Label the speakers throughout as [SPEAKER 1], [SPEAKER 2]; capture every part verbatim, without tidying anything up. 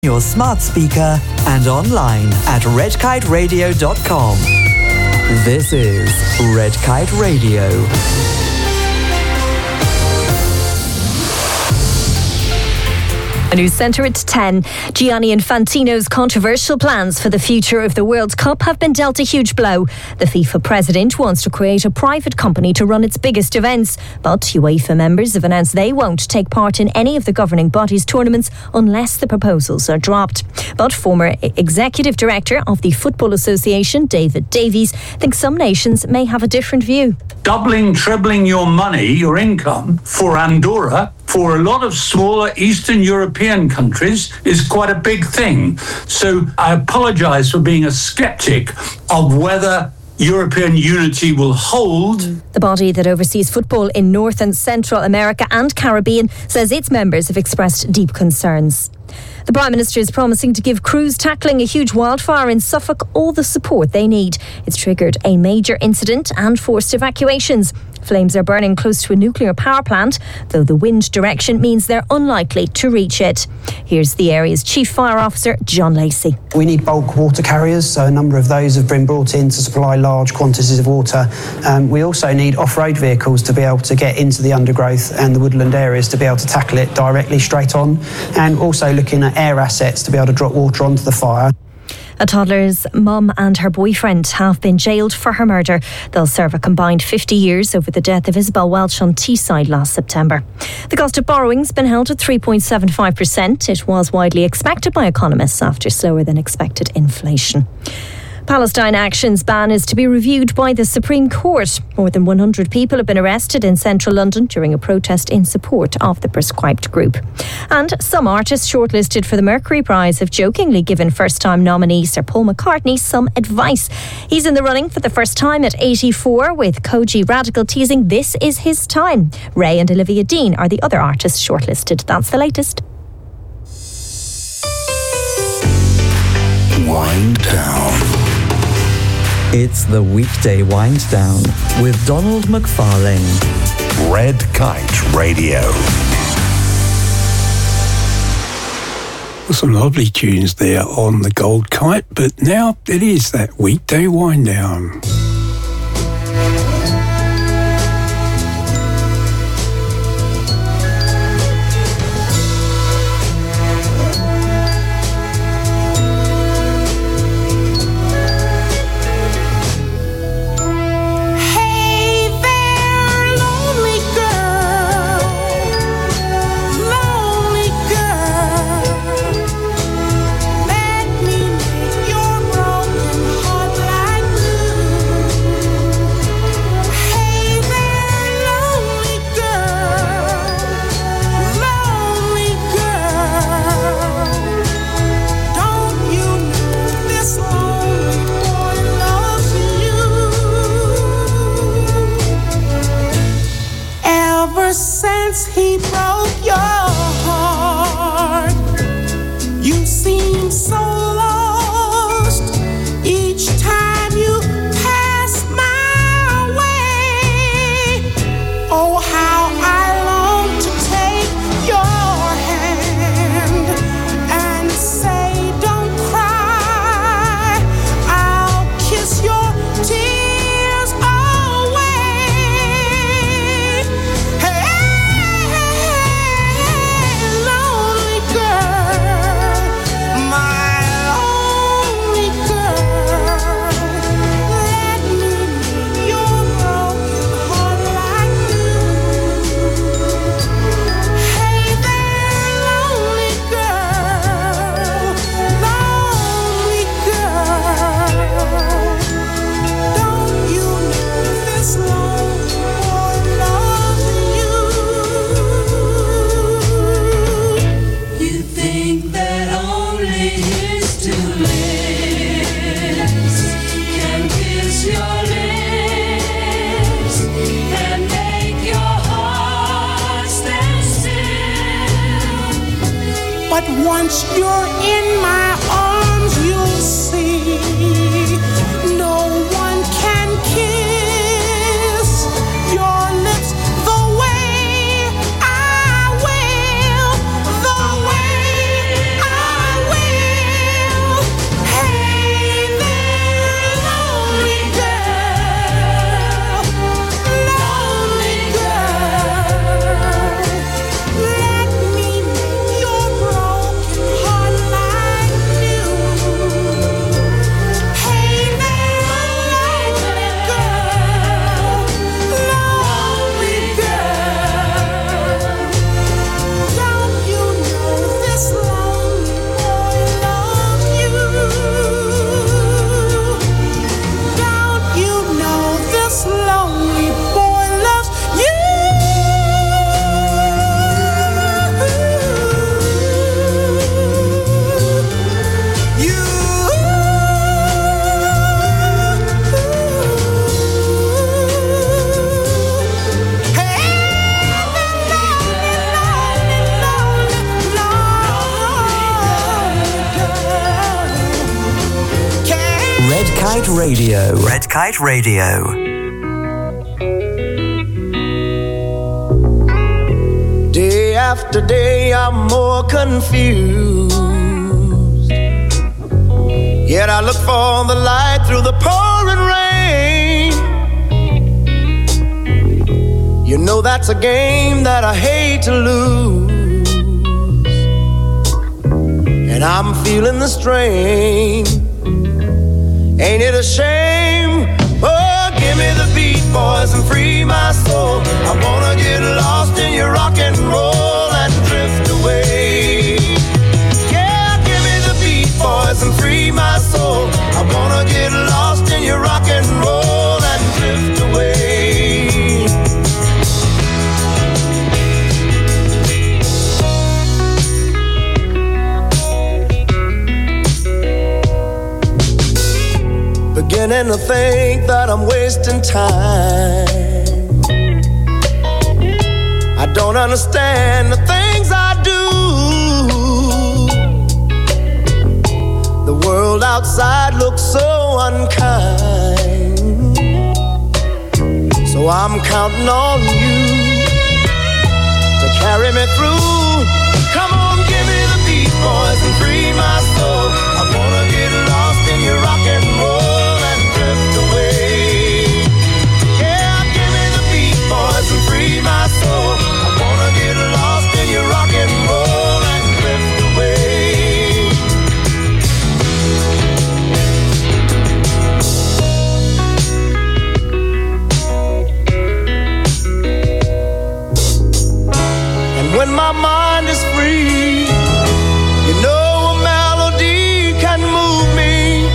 [SPEAKER 1] your smart speaker and online at red kite radio dot com. This is Red Kite Radio.
[SPEAKER 2] A news centre at ten. Gianni Infantino's controversial plans for the future of the World Cup have been dealt a huge blow. The FIFA president wants to create a private company to run its biggest events, but UEFA members have announced they won't take part in any of the governing body's tournaments unless the proposals are dropped. But former executive director of the Football Association, David Davies, thinks some nations may have a different view.
[SPEAKER 3] Doubling, trebling your money, your income for Andorra, for a lot of smaller Eastern European countries, is quite a big thing. So I apologise for being a sceptic of whether European unity will hold.
[SPEAKER 2] The body that oversees football in North and Central America and Caribbean says its members have expressed deep concerns. The Prime Minister is promising to give crews tackling a huge wildfire in Suffolk all the support they need. It's triggered a major incident and forced evacuations. Flames are burning close to a nuclear power plant, though the wind direction means they're unlikely to reach it. Here's the area's Chief Fire Officer, John Lacey.
[SPEAKER 4] We need bulk water carriers, so a number of those have been brought in to supply large quantities of water. Um, we also need off-road vehicles to be able to get into the undergrowth and the woodland areas to be able to tackle it directly straight on, and also looking at air assets to be able to drop water onto the fire.
[SPEAKER 2] A toddler's mum and her boyfriend have been jailed for her murder. They'll serve a combined fifty years over the death of Isabel Welch on Teesside last September. The cost of borrowing's been held at three point seven five percent. It was widely expected by economists after slower than expected inflation. Palestine Action's ban is to be reviewed by the Supreme Court. More than one hundred people have been arrested in central London during a protest in support of the prescribed group. And some artists shortlisted for the Mercury Prize have jokingly given first-time nominee Sir Paul McCartney some advice. He's in the running for the first time at eighty-four, with Koji Radical teasing this is his time. Ray and Olivia Dean are the other artists shortlisted. That's the latest.
[SPEAKER 5] Wind down.
[SPEAKER 1] It's the weekday wind down with Donald McFarlane.
[SPEAKER 5] Red Kite Radio.
[SPEAKER 6] Some lovely tunes there on the Gold Kite, but now it is that weekday wind down.
[SPEAKER 7] Since he broke your heart, you seem so lost each time you pass my way. Oh, how I long to take your hand and say, don't cry, I'll kiss your tears away. Once you're in my arms, you'll see no one can kiss your lips the way I will, the way I will.
[SPEAKER 1] Kite Radio. Red Kite Radio.
[SPEAKER 8] Day after day I'm more confused, yet I look for the light through the pouring rain. You know that's a game that I hate to lose, and I'm feeling the strain. Ain't it a shame? Oh, give me the beat, boys, and free my soul. I wanna get lost in your rock and roll and drift away. Yeah, give me the beat, boys, and free my soul. I wanna get lost in your rock and roll and drift away. Beginning to think that I'm wasting time. I don't understand the things I do. The world outside looks so unkind, so I'm counting on you to carry me through. Come on, give me the beat, boys, and free my soul. I wanna get lost in your rock and roll and drift away. Yeah, give me the beat, boys, and free my soul. I wanna get lost in your rock and roll and drift away. And when my mind is free, you know a melody can move me.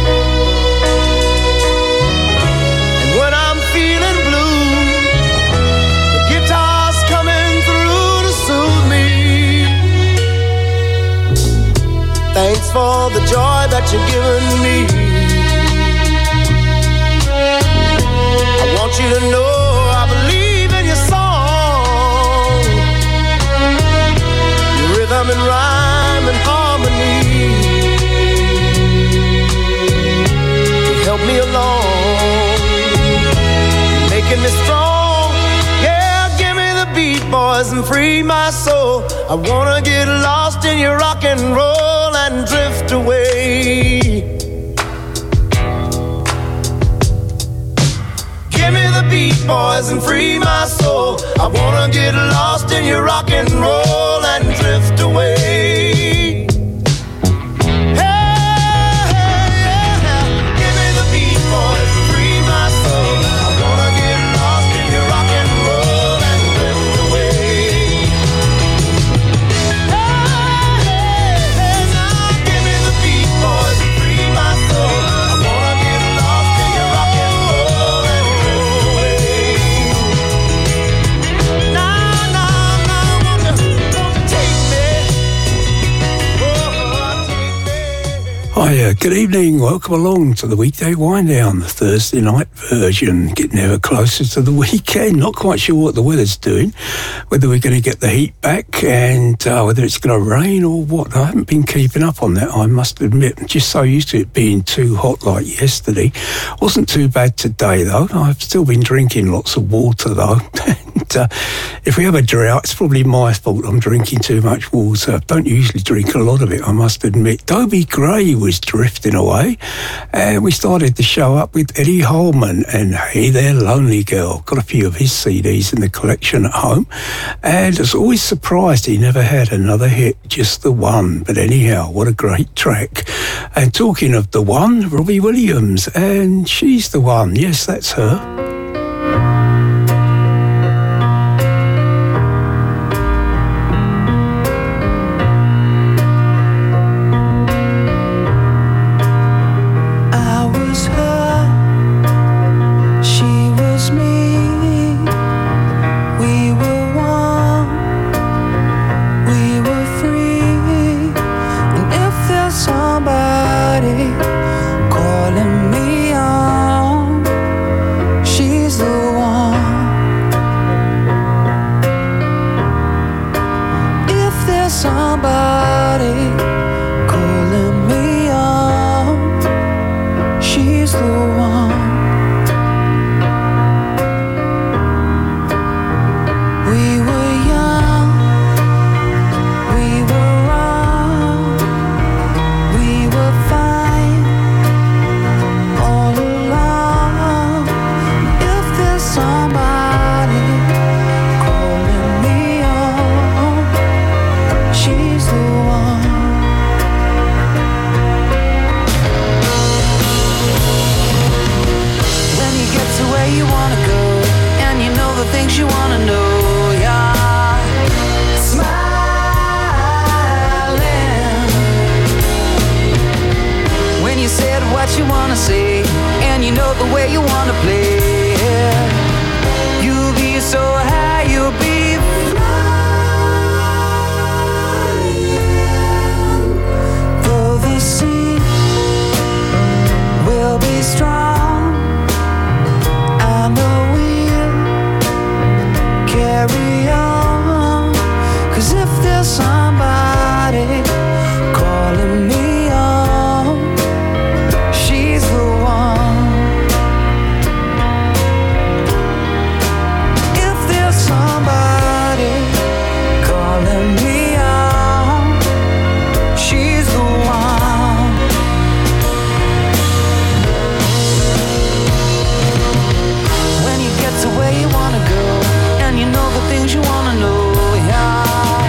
[SPEAKER 8] And when I'm feeling blue, the guitar's coming through to soothe me. Thanks for the joy that you're giving me. I want you to know I believe in your song, your rhythm and rhyme and harmony. You've helped me along, making me strong. Yeah, give me the beat, boys, and free my soul. I wanna get lost in your rock and roll and drift away. Give me the beat, boys, and free my soul. I wanna get lost in your rock and roll and drift away. Hey, hey, yeah. Give me the beat, boys, and free my soul. I wanna get lost in your rock and roll and drift away. Hey, hey, hey, now give me the beat, boys, and free my soul. I wanna get lost in your rock and roll and drift away. Now, now, now, won't you, won't you take me? Oh, take me.
[SPEAKER 6] Hiya, good evening. Welcome along to the weekday wind down, the Thursday night version. Getting ever closer to the weekend. Not quite sure what the weather's doing, whether we're going to get the heat back and uh, whether it's going to rain or what. I haven't been keeping up on that, I must admit. I'm just so used to it being too hot like yesterday. Wasn't too bad today though. I've still been drinking lots of water though. And uh, if we have a drought, it's probably my fault. I'm drinking too much water. Don't usually drink a lot of it, I must admit. Dobie Gray was drifting away, and we started the show up with Eddie Holman and Hey There Lonely Girl. Got a few of his C Ds in the collection at home, and I was always surprised he never had another hit, just the one. But anyhow, what a great track. And talking of the one, Robbie Williams, and She's the One. Yes, that's her.
[SPEAKER 9] I was her, she was me. We were one, we were free. And if there's somebody calling me on, she what you wanna say, and you know the way you wanna play. You'll be so high, you'll be flying. Though the sea will be strong, and the wind carry on. 'Cause if there's somebody calling me on, she's the one. If there's somebody calling me on, she's the one. When you get to where you wanna go, and you know the things you wanna know, yeah.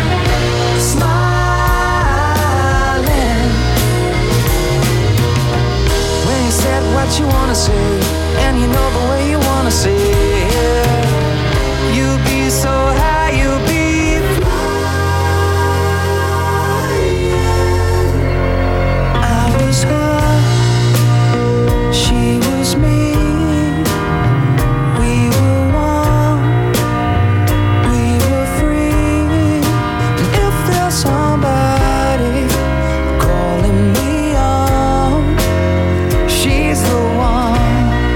[SPEAKER 9] Smiling when you said what you wanna say, and you know the way you wanna say it. You'll be so high, you'll be flying. I was her, she was me. We were one, we were free. And if there's somebody calling me on, she's the one.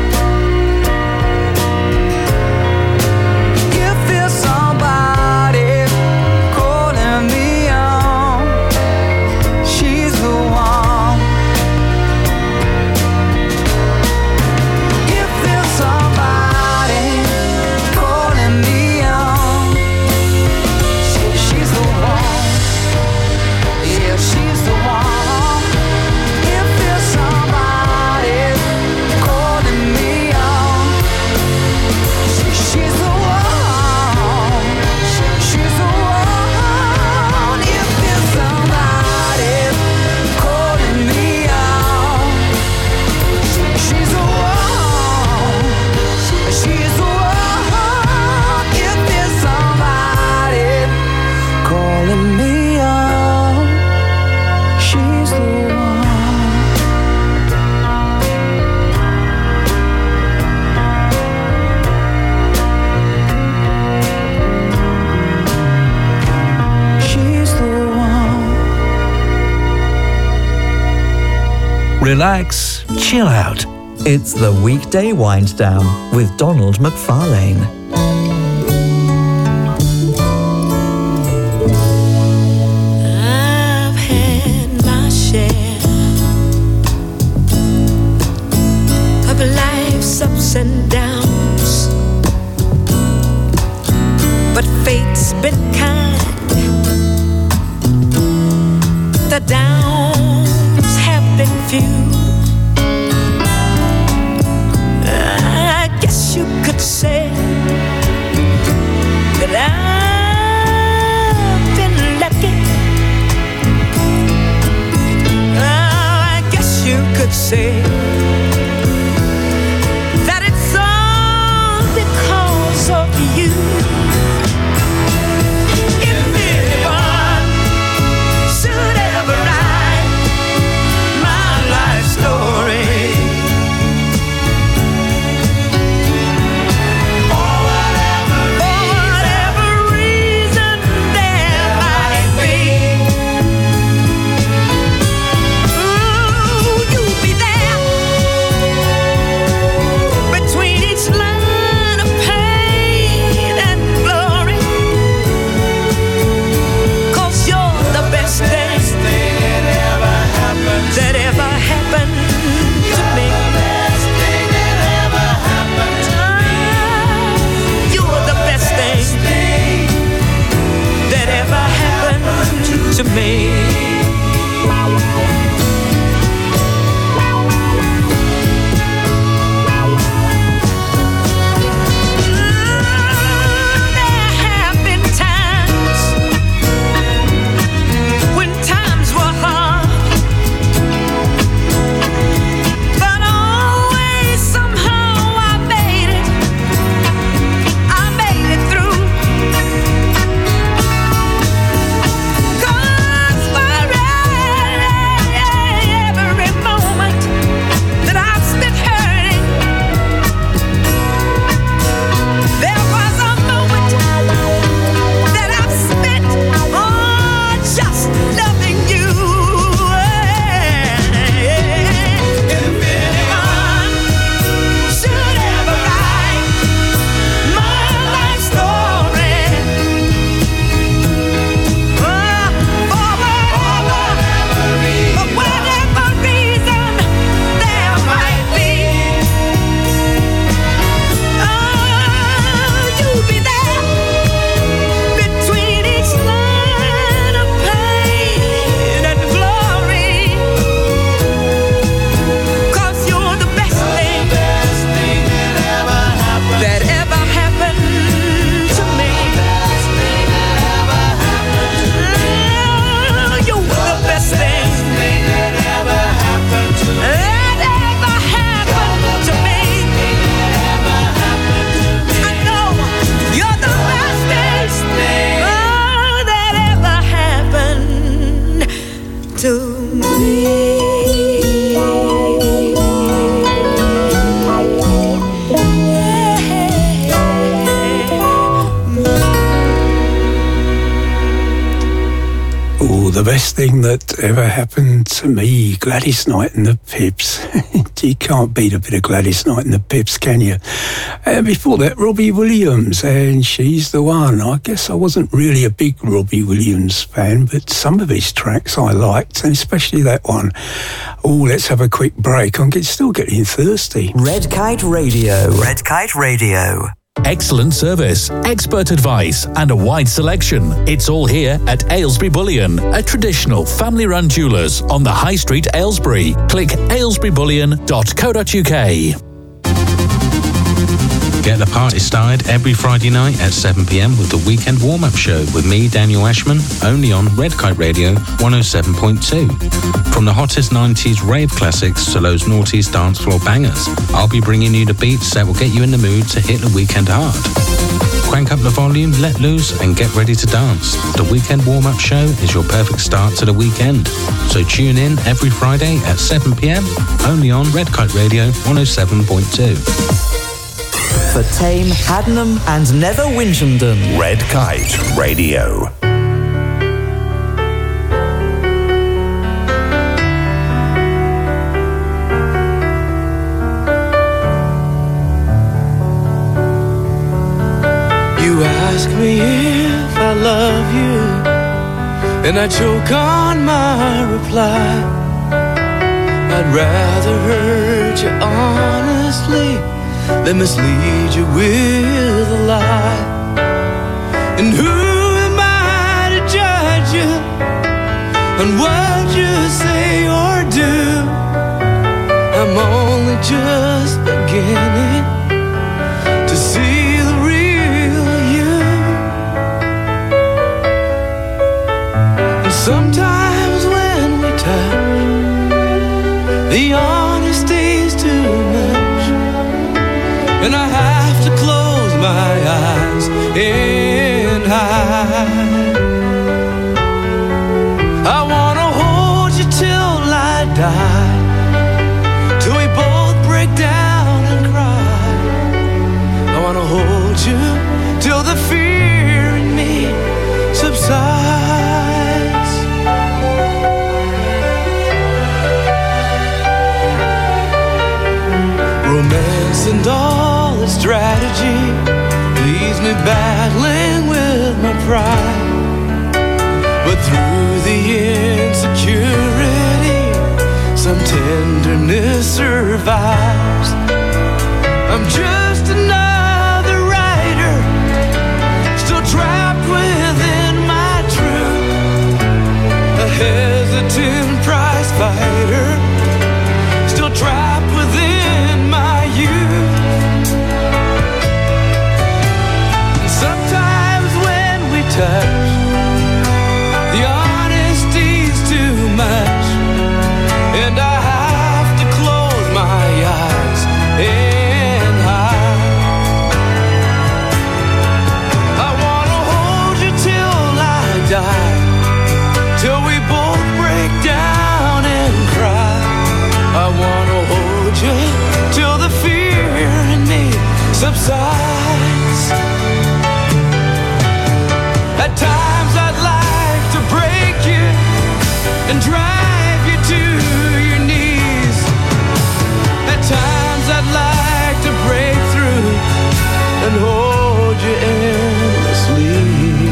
[SPEAKER 9] If there's somebody calling me on, she's the one. If there's somebody calling me on, she- she's the one. Yeah, she's the one. If there's somebody calling me on, she- she's the one. She- she's the one. If there's somebody calling me on, she- she's the one. She's the one. If there's somebody calling me on, she's the one. She's the one.
[SPEAKER 5] Relax, chill out.
[SPEAKER 1] It's the weekday wind down with Donald McFarlane.
[SPEAKER 10] I've had my share of life's ups and downs, but fate's been kind. The downs have been few. I guess you could say that I've been lucky. I guess you could say that it's all because of you. If anyone should ever write my life story, for whatever reason there might be, ooh, you'll be there
[SPEAKER 6] the best thing that ever happened to me, Gladys Knight and the Pips. You can't beat a bit of Gladys Knight and the Pips, can you? And before that, Robbie Williams, and She's the One. I guess I wasn't really a big Robbie Williams fan, but some of his tracks I liked, and especially that one. Oh, let's have a quick break. I'm get, still getting thirsty.
[SPEAKER 1] Red Kite Radio. Red Kite Radio.
[SPEAKER 5] Excellent service, expert advice, and a wide selection. It's all here at Aylesbury Bullion, a traditional family-run jewellers on the High Street, Aylesbury. Click aylesbury bullion dot co dot uk.
[SPEAKER 11] Get the party started every Friday night at seven p.m. with the Weekend Warm-Up Show with me, Daniel Ashman, only on Red Kite Radio one oh seven point two. From the hottest nineties rave classics to those noughties dance floor bangers, I'll be bringing you the beats that will get you in the mood to hit the weekend hard. Crank up the volume, let loose, and get ready to dance. The Weekend Warm-Up Show is your perfect start to the weekend. So tune in every Friday at seven p.m. only on Red Kite Radio one oh seven point two.
[SPEAKER 1] For Tame, Haddenham and Nether Winchendon.
[SPEAKER 12] Red Kite Radio.
[SPEAKER 9] You ask me if I love you, and I choke on my reply. I'd rather hurt you honestly than mislead you with a lie. And who am I to judge you on what you say or do? I'm only just beginning to see the real you. And sometimes when we touch, the honesty's too much, and I have to close my eyes and hide. I wanna hold you till I die, till we both break down and cry. I wanna hold you till the fear in me subsides. Romance and all the strategy leaves me battling with my pride. But through the insecurity, some tenderness survives. I'm just another writer, still trapped within my truth. A hesitant prize fighter, still trapped within my youth. Sometimes when we touch, the honesty's too much, and I have to close my eyes and hide. I wanna hold you till I die, till we both break down and cry. I wanna hold you till the fear in me subsides. At times I'd like to break you and drive you to your knees. At times I'd like to break through and hold you endlessly.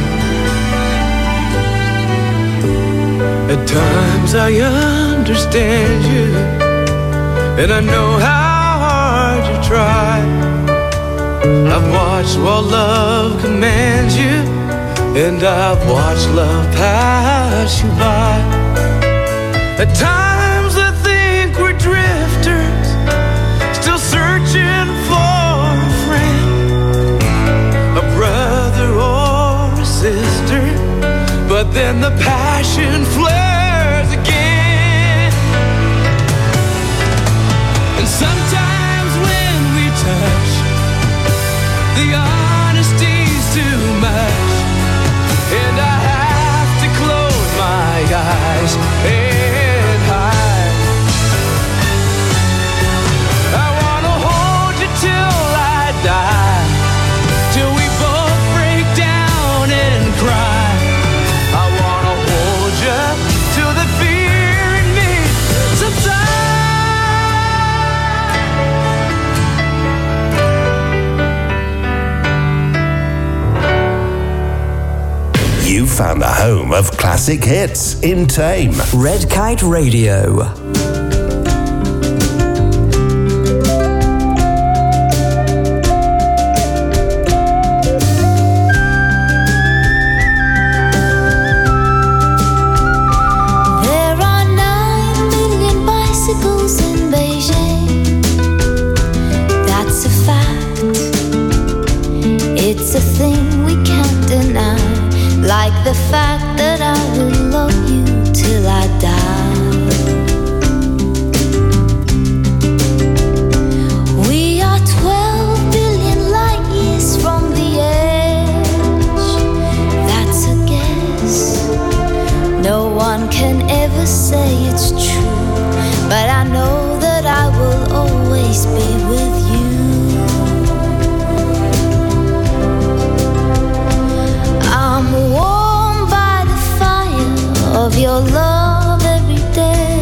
[SPEAKER 9] At times I understand you, and I know how hard you try. I've watched while love commands you, and I've watched love pass you by. At times I think we're drifters, still searching for a friend, a brother or a sister. But then the passion flares again. And sometimes when we touch, the honesty's too much, and I have to close my eyes and hide. I wanna hold you till I die, till we both break down and cry. I wanna hold you
[SPEAKER 12] found a home of classic hits in Tame.
[SPEAKER 1] Red Kite Radio.
[SPEAKER 10] Like the fact that I will love you till I die. We are twelve billion light years from the edge. That's a guess. No one can ever say it's true, but I know that I will always be with you. I'm warm by the fire of your love every day.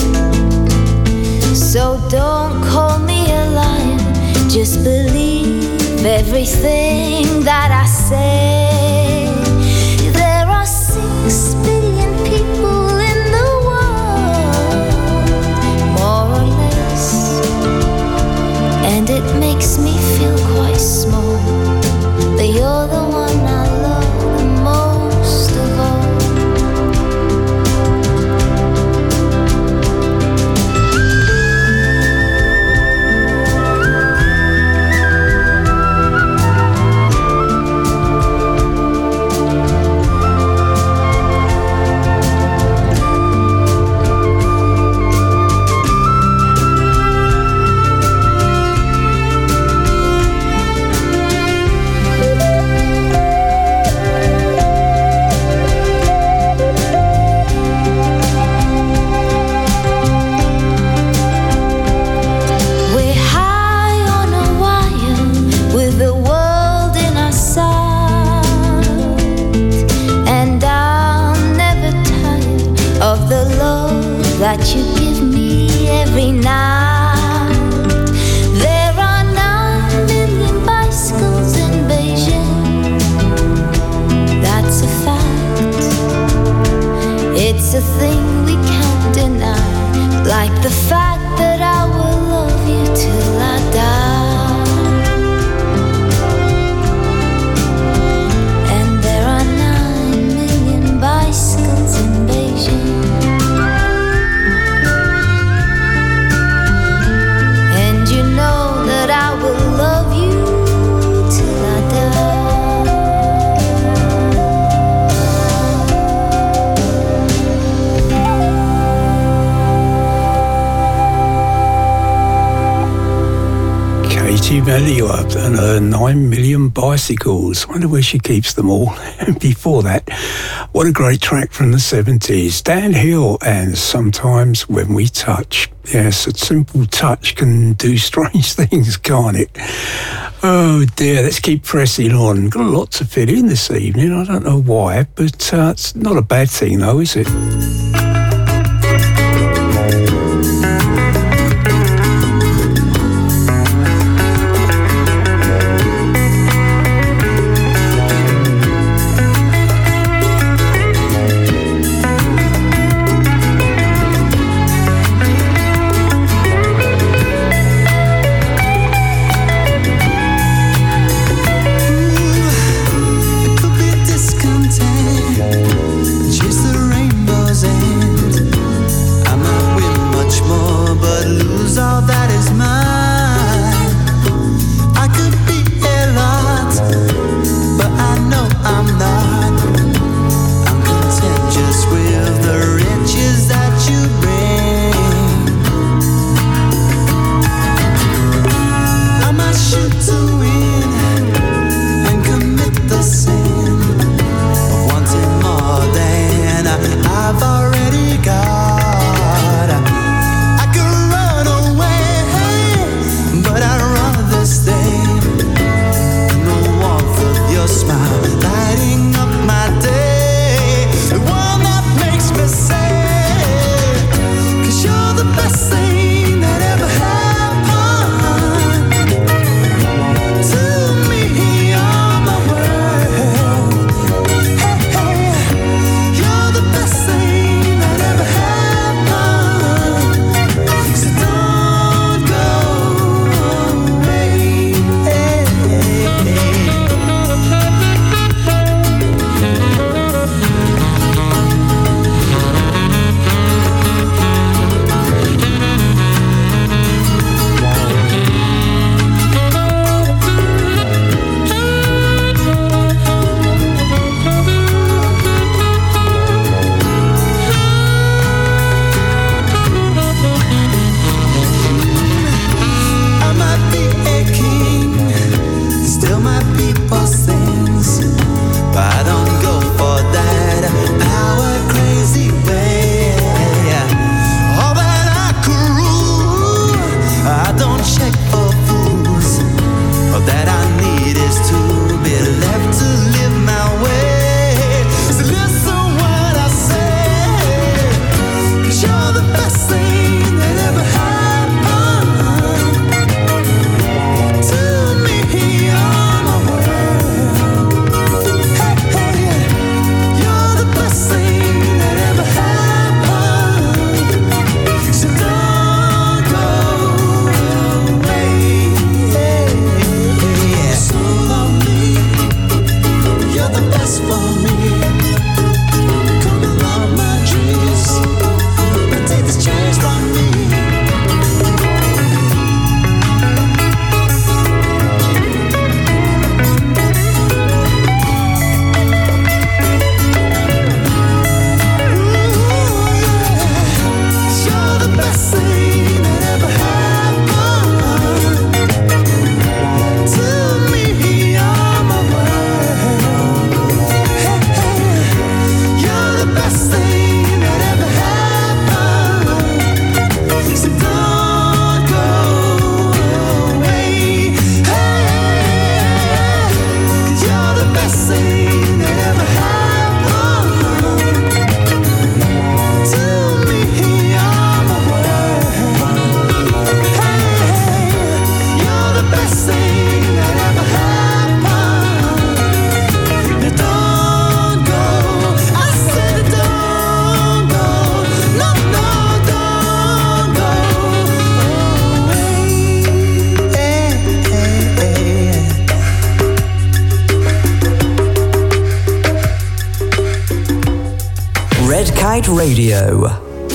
[SPEAKER 10] So don't call me a liar, just believe everything that I say. There are six billion people in the world, more or less, and it makes me feel quite small, but you're the one I love most of all. That you give me every night. There are nine million bicycles in Beijing. That's a fact. It's a thing we can't deny. Like the fact that I will love you till I die. And there are nine million bicycles in Beijing. That I will love you till I
[SPEAKER 6] die. Katie Melua and her nine million bicycles. I wonder where she keeps them all. Before that, what a great track from the seventies. Dan Hill and Sometimes When We Touch. Yes, a simple touch can do strange things, can't it? Oh dear, let's keep pressing on. Got a lot to fit in this evening. I don't know why, but uh, it's not a bad thing though, is it?
[SPEAKER 1] Kite Radio.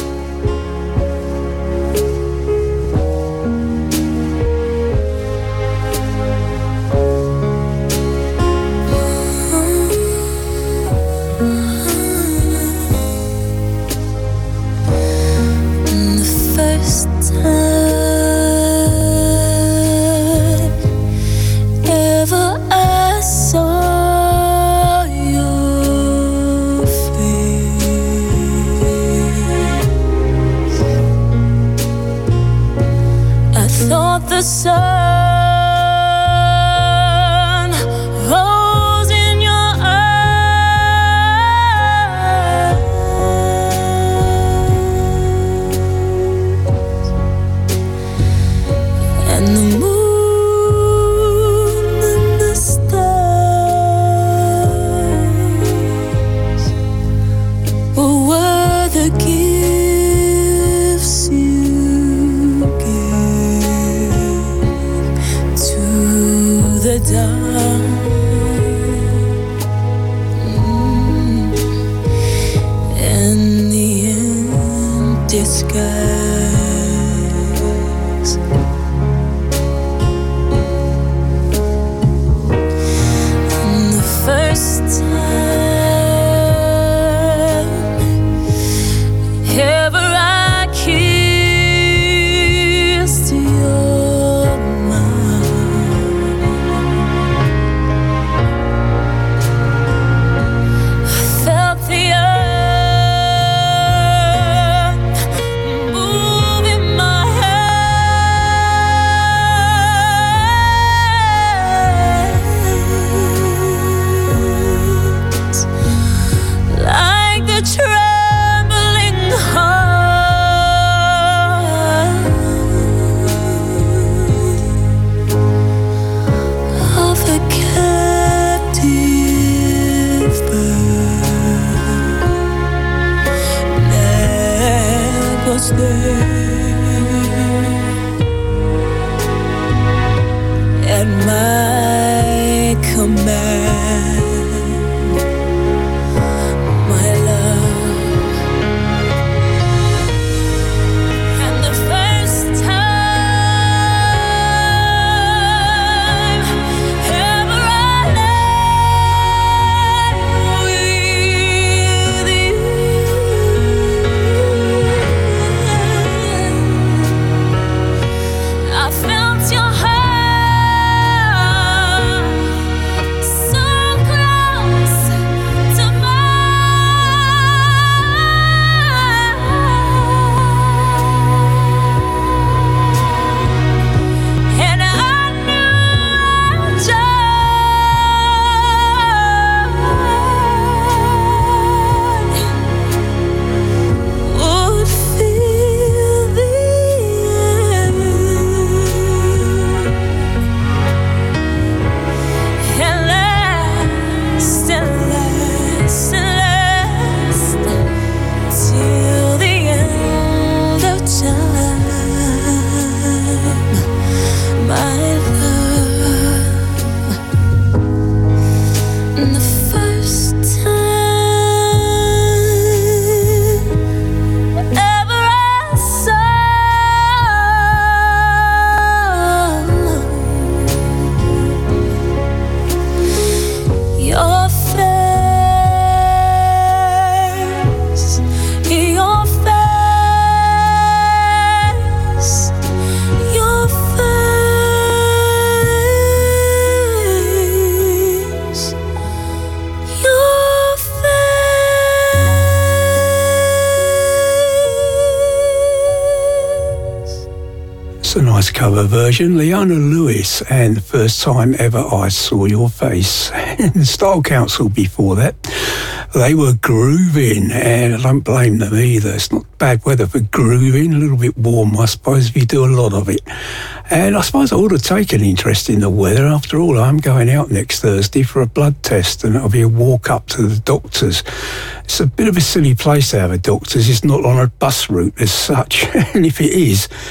[SPEAKER 6] Cover version, Leona Lewis and The First Time Ever I Saw Your Face. The Style Council before that, they were grooving, and I don't blame them either. It's not bad weather for grooving, a little bit warm I suppose if you do a lot of it. And I suppose I ought to take an interest in the weather. After all, I'm going out next Thursday for a blood test, and it'll be a walk up to the doctor's. It's a bit of a silly place to have a doctor's. It's not on a bus route as such, and if it is,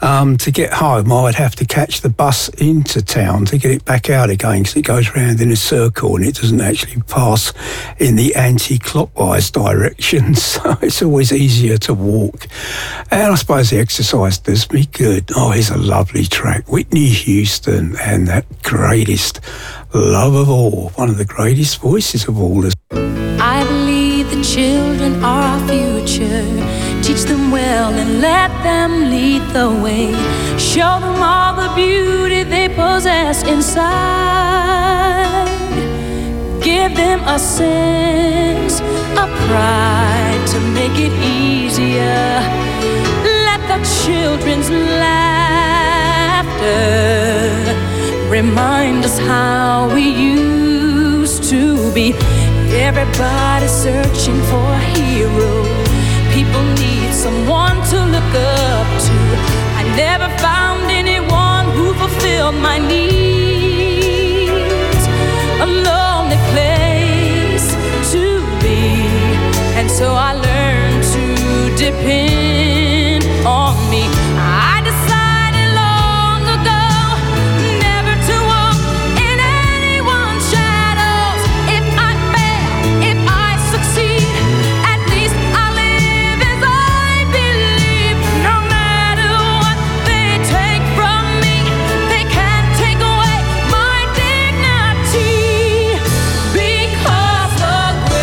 [SPEAKER 6] Um, to get home, I'd have to catch the bus into town to get it back out again, because it goes round in a circle and it doesn't actually pass in the anti-clockwise direction, so it's always easier to walk. And I suppose the exercise does me good. Oh, here's a lovely track. Whitney Houston and that greatest love of all, one of the greatest voices of all.
[SPEAKER 13] I believe the children are our future. Teach them well and let them lead the way. Show them all the beauty they possess inside. Give them a sense of pride to make it easier. Let the children's laughter remind us how we used to be. Everybody's searching for a hero. People need someone to look up to. I never found anyone who fulfilled my needs. A lonely place to be, and so I learned to depend on me. I decided long ago never to walk in anyone's shadows. If I fail, if I succeed, at least I live as I believe. No matter what they take from me, they can't take away my dignity. Because the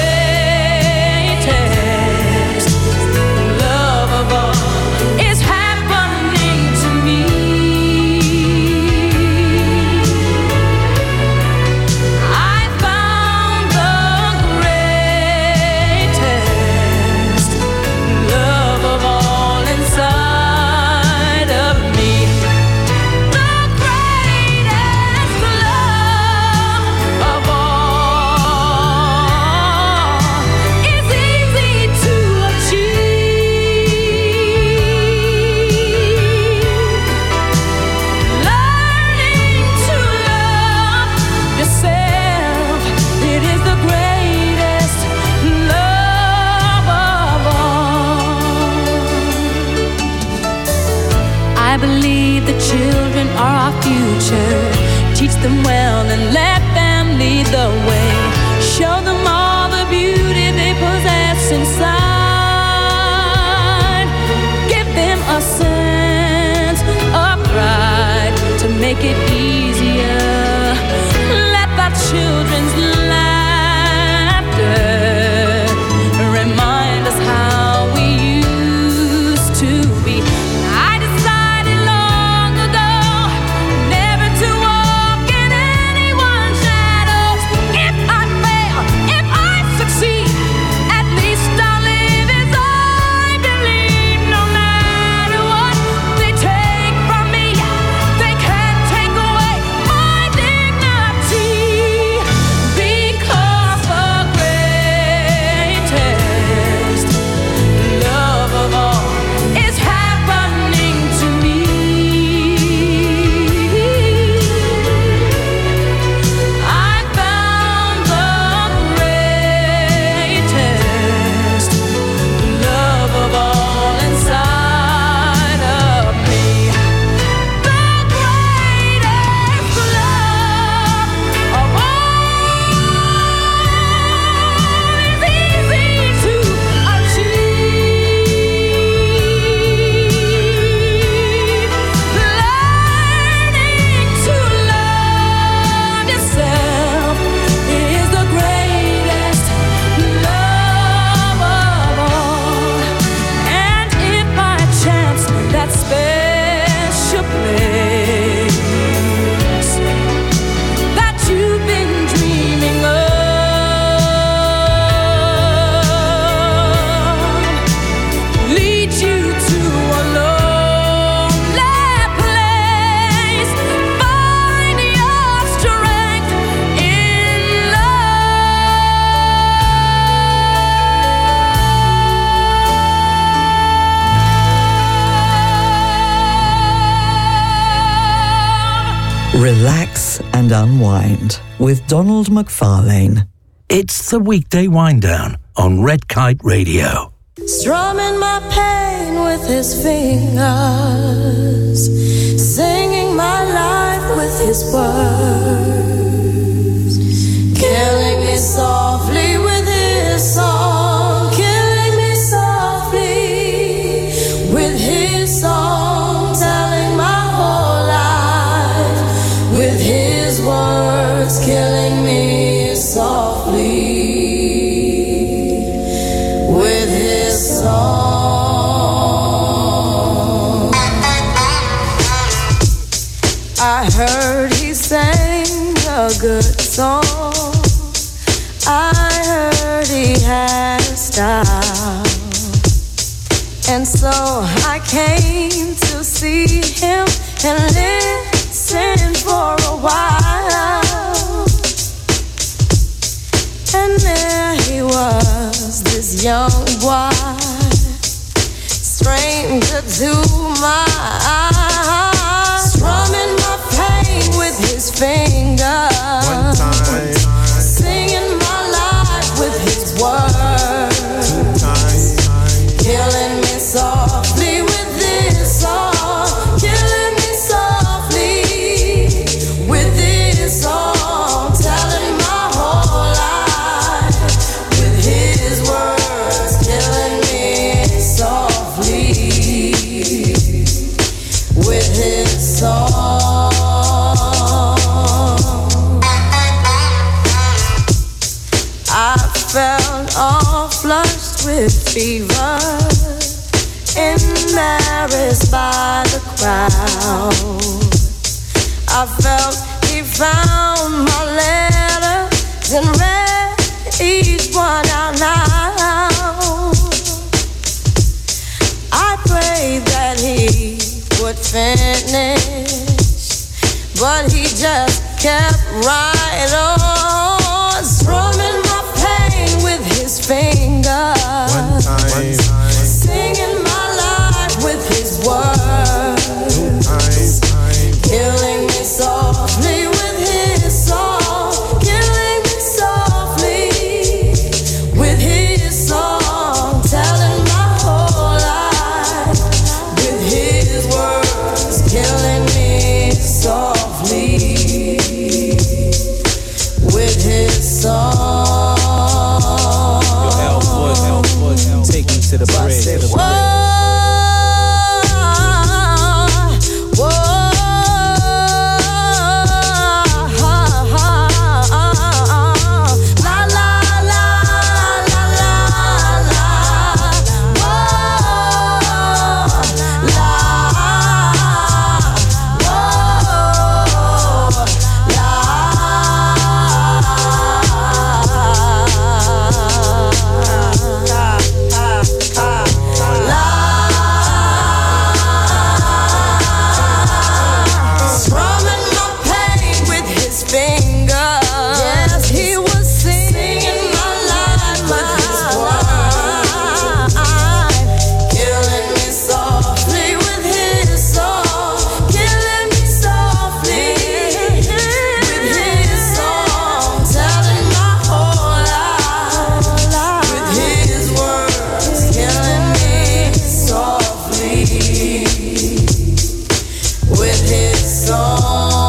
[SPEAKER 13] greatest love of all is happening to me. I found the greatest love of all inside of me. The greatest love of all is easy to achieve. Learning to love yourself, it is the greatest love of all. I believe the children are our future. Teach them well and let them lead the way. Show them all the beauty they possess inside. Give them a sense of pride to make it easier. Let the children's laughter remind us how we used to be. I decided long ago never to walk in anyone's shadows. If I fail, if I succeed, at least I'll live as I believe. No matter what they take from me, they can't take away my dignity. Because the greatest love of all is happening to me. I found the greatest love of all inside of me. The greatest love of all is easy to achieve. Learning to love yourself is the greatest love of all. And if by chance that special place that you've been dreaming of leads you to a lonely place, find your strength in love.
[SPEAKER 1] Relax and unwind with Donald McFarlane.
[SPEAKER 14] It's the weekday wind down on Red Kite Radio.
[SPEAKER 13] Strumming my pain with his fingers. his words, killing me softly with his song, killing me softly with his song, telling my whole life with his words, killing me softly with his song. I heard he sang a good song. I heard he had a style. And so I came to see him and listen for a while. And there he was, this young boy, stranger to my eyes, strumming my pain with his fingers, one time, singing my life with his words, two times, killing me softly with this song, killing me softly with this song, telling my whole life with his words, killing me softly with his song. I felt all flushed with fever, embarrassed by the crowd. I felt he found my letters and read each one out loud. I prayed that he would finish, but he just kept right on, strumming my pain with his fingers, one time, singing my life with his words, two times, killing me softly with his song, killing me softly with his song, telling my whole life with his words, killing me softly with his song.
[SPEAKER 15] Take me to the bridge.
[SPEAKER 13] Whoa, whoa, la la la la la la, whoa, la, whoa, la. Strumming my pain with his fingers. Yes, he was singing my life with his words, killing me softly with his song, killing me softly with his song, telling my whole life with his words, killing me softly with his song.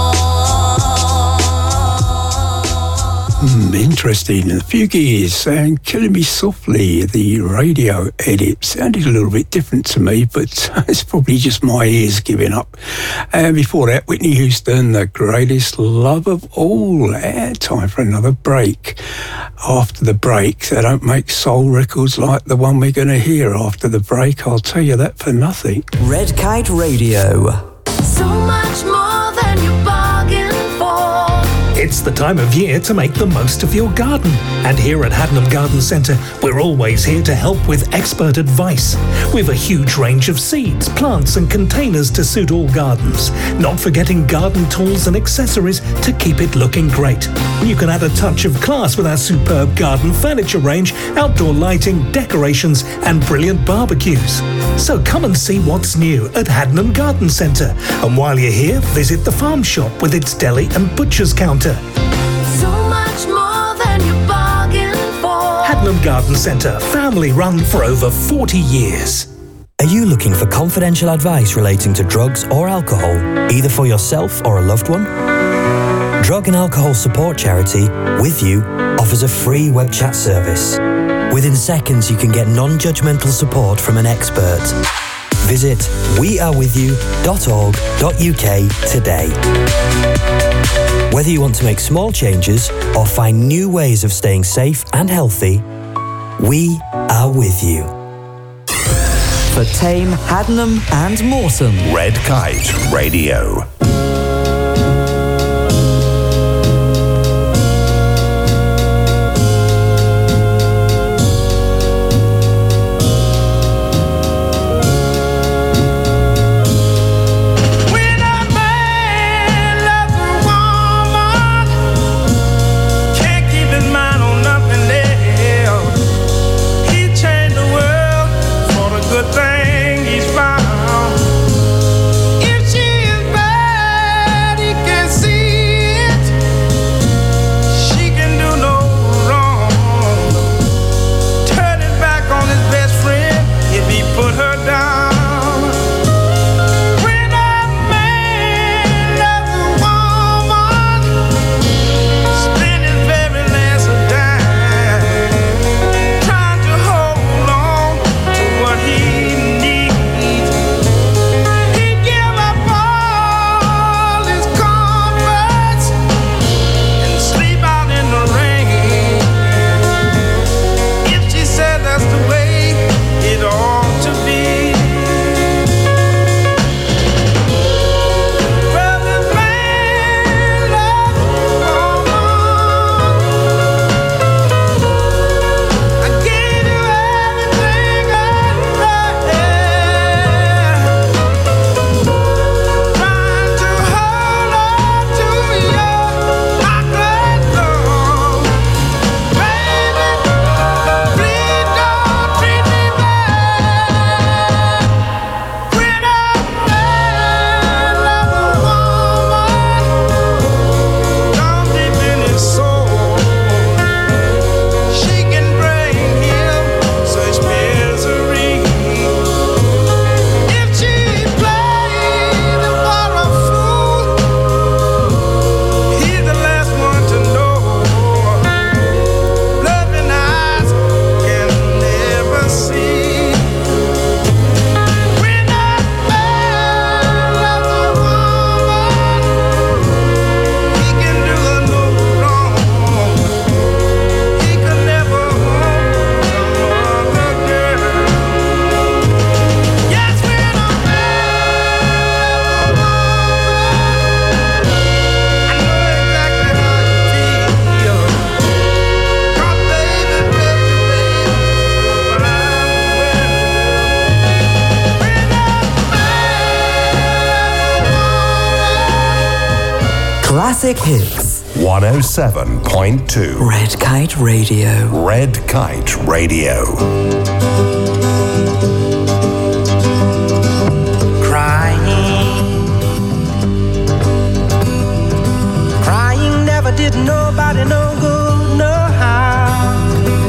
[SPEAKER 6] Hmm, interesting. A few gears and Killing Me Softly, the radio edit. Sounded a little bit different to me, but it's probably just my ears giving up. And before that, Whitney Houston, The Greatest Love of All. And time for another break. After the break, they don't make soul records like the one we're going to hear after the break. I'll tell you that for nothing.
[SPEAKER 1] Red Kite Radio.
[SPEAKER 13] So much more than you bargained for.
[SPEAKER 16] It's the time of year to make the most of your garden. And here at Haddenham Garden Centre, we're always here to help with expert advice. We've a huge range of seeds, plants and containers to suit all gardens. Not forgetting garden tools and accessories to keep it looking great. You can add a touch of class with our superb garden furniture range, outdoor lighting, decorations and brilliant barbecues. So come and see what's new at Haddenham Garden Centre. And while you're here, visit the farm shop with its deli and butcher's counter.
[SPEAKER 13] So much more than you bargained for.
[SPEAKER 16] Haddenham Garden Centre, family run for over forty years.
[SPEAKER 17] Are you looking for confidential advice relating to drugs or alcohol, either for yourself or a loved one? Drug and Alcohol Support Charity, With You, offers a free web chat service. Within seconds, you can get non-judgmental support from an expert. Visit we are with you dot org dot U K today. Whether you want to make small changes or find new ways of staying safe and healthy, we are with you.
[SPEAKER 1] For Tame, Haddenham and Morecambe.
[SPEAKER 12] Red Kite Radio.
[SPEAKER 7] Thing he's found. If she is bad, he can see it. She can do no wrong. Turning back on his best friend if he put her down. When a man loves a woman, spend his very last dime trying to hold on to what he
[SPEAKER 1] Classic Hits.
[SPEAKER 12] one oh seven point two.
[SPEAKER 1] Red Kite Radio.
[SPEAKER 12] Red Kite Radio.
[SPEAKER 7] Crying, crying never did nobody no good, no how.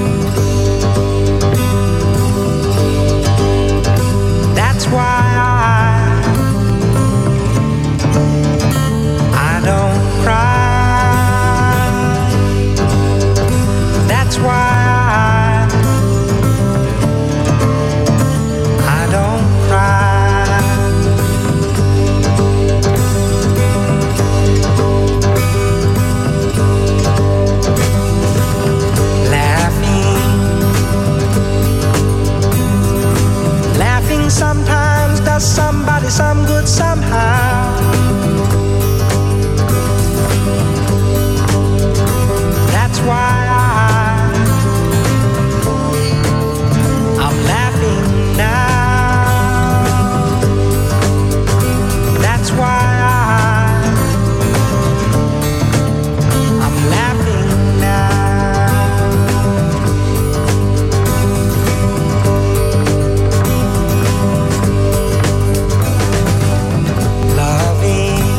[SPEAKER 7] That's why I don't cry. That's why I don't cry. Laughing, laughing sometimes does somebody some good somehow. That's why I, I'm laughing now. That's why I, I'm laughing now. Loving,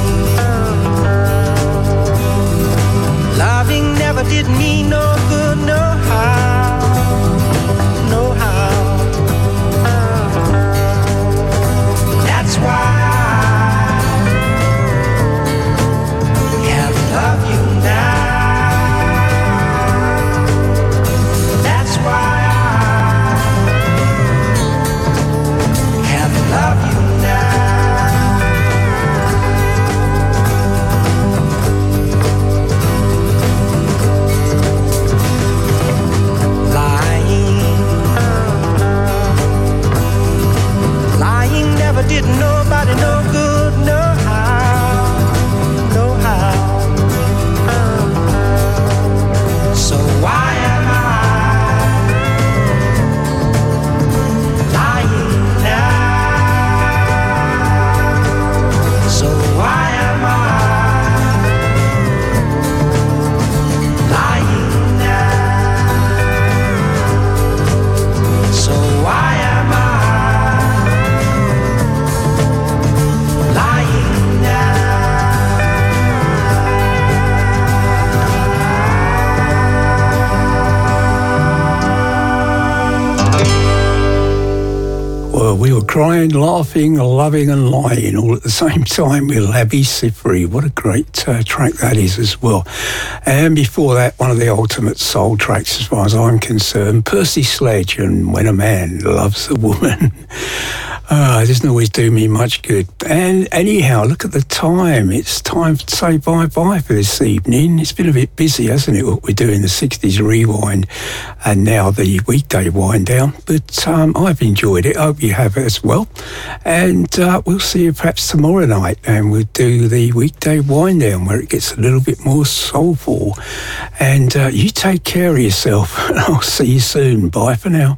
[SPEAKER 6] Well, we were crying, laughing, loving and lying all at the same time with Labby Sifri. What a great uh, track that is as well. And before that, one of the ultimate soul tracks as far as I'm concerned, Percy Sledge and When a Man Loves a Woman. Uh, it doesn't always do me much good. And anyhow, look at the time. It's time to say bye-bye for this evening. It's been a bit busy, hasn't it, what we're doing, the sixties rewind and now the weekday wind down. But um, I've enjoyed it. I hope you have as well. And uh, we'll see you perhaps tomorrow night and we'll do the weekday wind down where it gets a little bit more soulful. And uh, you take care of yourself. I'll see you soon. Bye for now.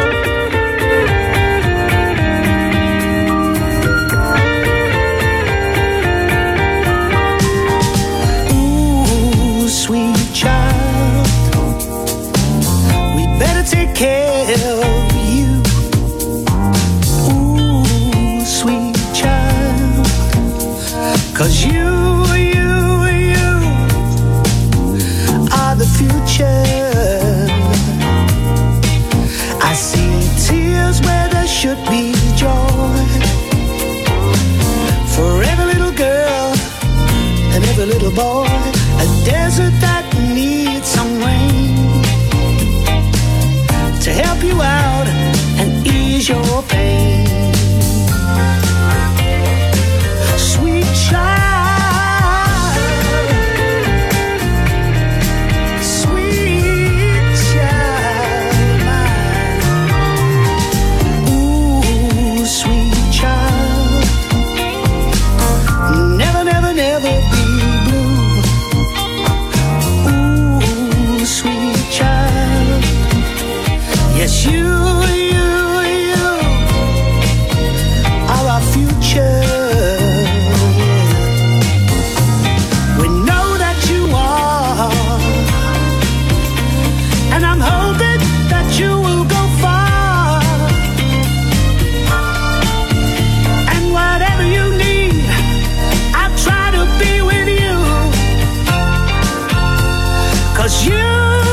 [SPEAKER 18] Take care of you, ooh, sweet child, 'cause you, you, you are the future. I see tears where there should be joy for every little girl and every little boy, a desert that needs some rain to help you out and ease your pain. Sweet child, sweet child mine. Ooh, sweet child, never, never, never be blue. Ooh, sweet child, yes, you, you, you are our future. We know that you are, and I'm hoping that you will go far. And whatever you need, I'll try to be with you. 'Cause you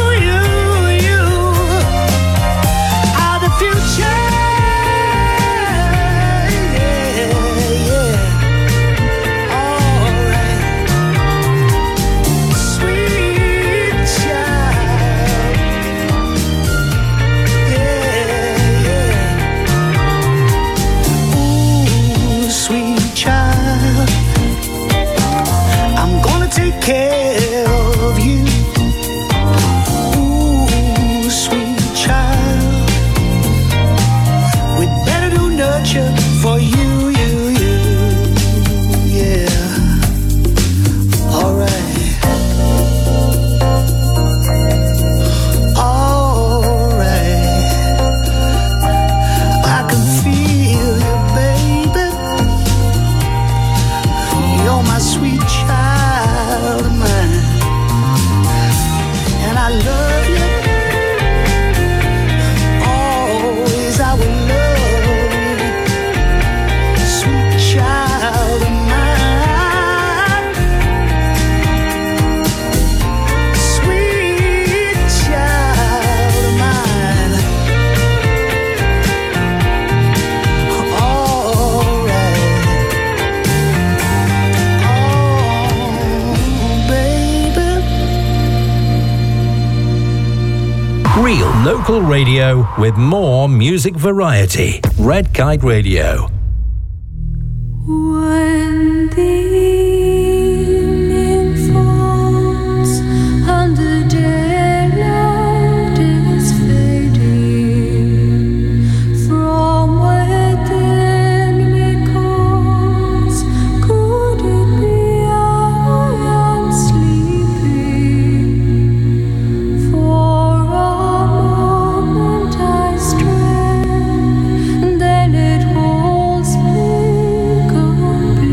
[SPEAKER 18] care of you, ooh, sweet child. We'd better do nurture for you, you, you, yeah. All right, all right. I can feel you, baby. You're my sweet child of mine, and I love you. Always I will love you, sweet child of mine, sweet child of mine. All right.
[SPEAKER 14] Real local radio with more music variety. Red Kite Radio.
[SPEAKER 13] When the evening falls and the daylight is fading, from within me calls, could it be I am sleeping? For a moment I stray, then it holds me complete.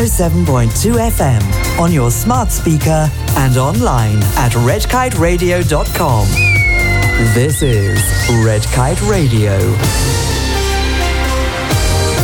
[SPEAKER 1] oh seven point two F M on your smart speaker and online at red kite radio dot com. This is Red Kite Radio.